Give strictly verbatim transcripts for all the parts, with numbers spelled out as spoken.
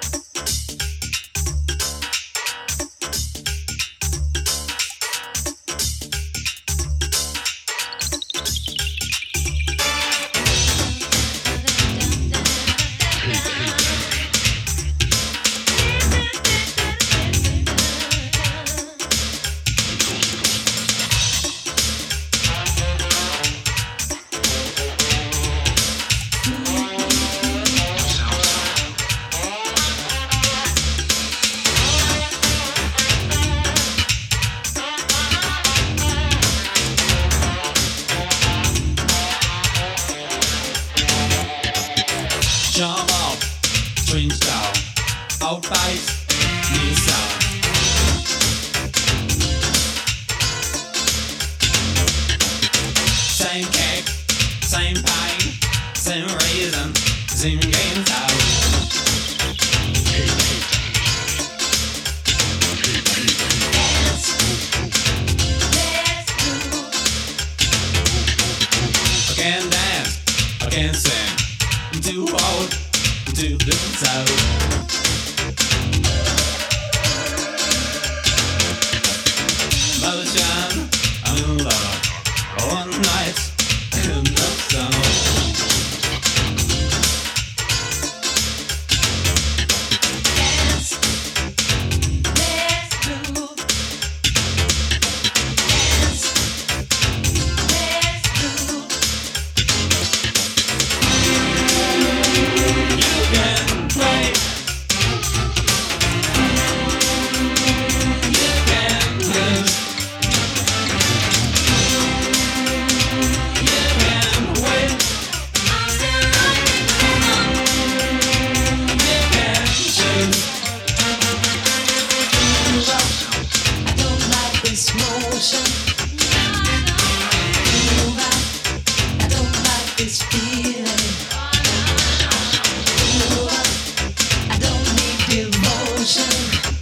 Jump up, strange down, out bites, new sound. Same cake, same pain, same reason, same games out. I can dance, I can sing. I'm too old to listen so. Motion, I'm in love. One night in the sun. Dance, let's move. Dance, let's move. You can play. You can lose. You can win. You can choose. I don't like this motion. I don't like this feeling. I don't need devotion.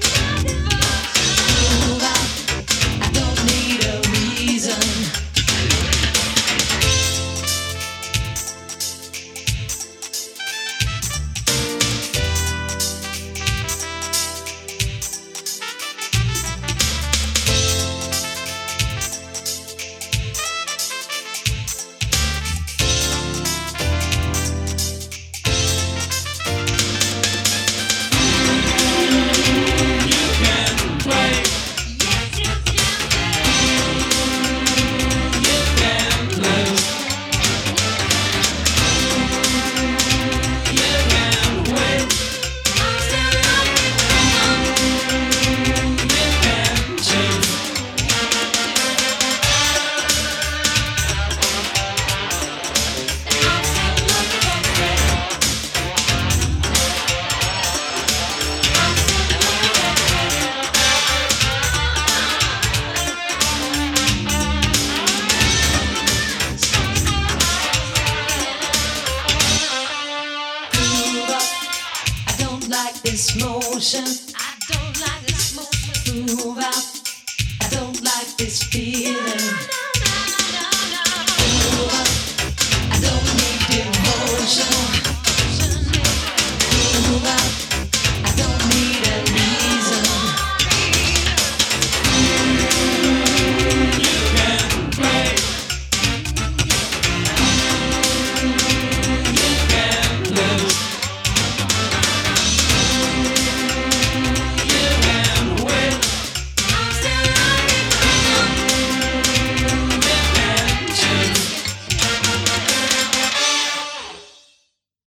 I don't need a reason. You can play. You can lose. You can win. You can choose. Move up. I don't like this motion. I don't like this motion. Move out. I don't like this feeling.